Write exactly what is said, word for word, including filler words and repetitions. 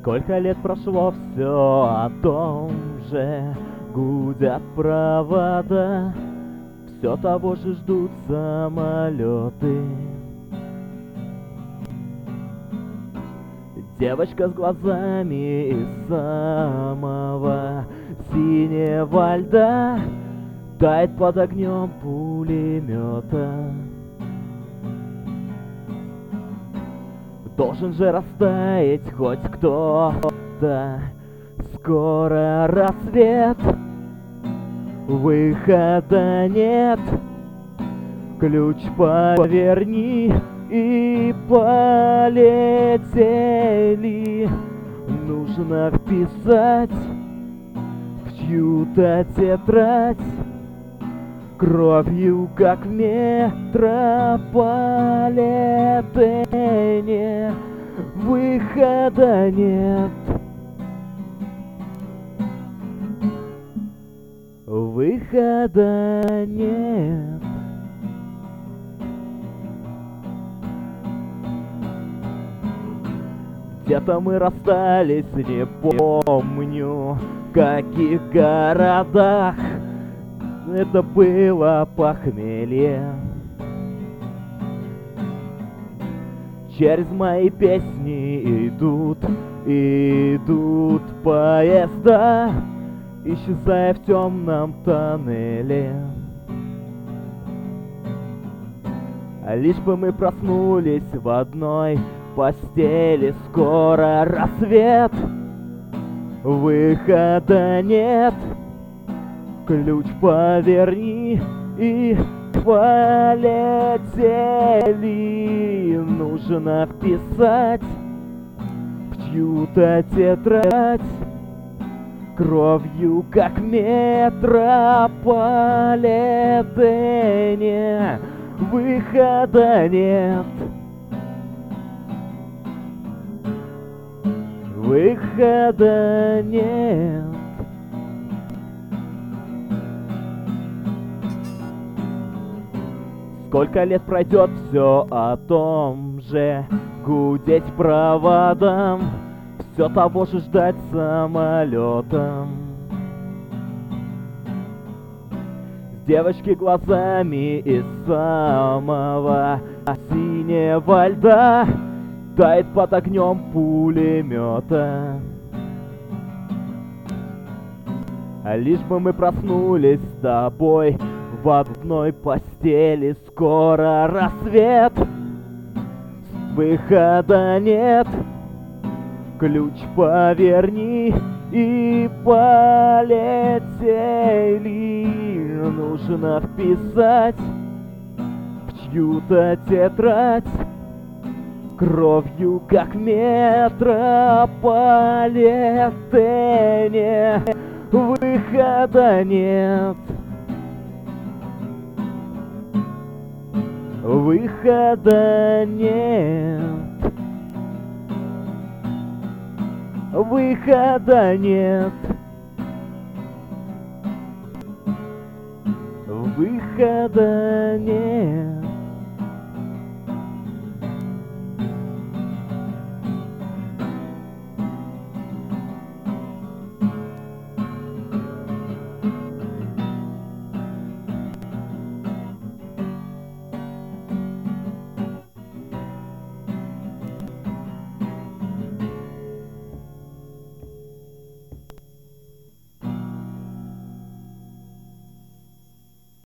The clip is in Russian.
Сколько лет прошло, все о том же. Гудят провода, все того же ждут самолеты. Девочка с глазами из самого синего льда тает под огнем пулемета. Должен же растаять хоть кто-то. Скоро рассвет, выхода нет. Ключ поверни и полетели. Нужно вписать в чью-то тетрадь кровью, как в метрополитене. Выхода нет. Выхода нет. Где-то мы расстались, не помню, в каких городах. Это было похмелье. Через мои песни идут, идут поезда, исчезая в темном тоннеле. А лишь бы мы проснулись в одной постели. Скоро рассвет, выхода нет. Ключ поверни и полетели. Нужно вписать в чью-то тетрадь кровью, как в метрополитене. Выхода нет. Выхода нет. Сколько лет пройдет, все о том же. Гудеть проводом, все того же ждать самолетом. С девочки глазами из самого синего льда тает под огнем пулемета. А лишь бы мы проснулись с тобой в одной постели. Скоро рассвет, выхода нет. Ключ поверни и полетели. Нужно вписать в чью-то тетрадь кровью, как в метрополитене. Выхода нет. Выхода нет. Выхода нет. Выхода нет.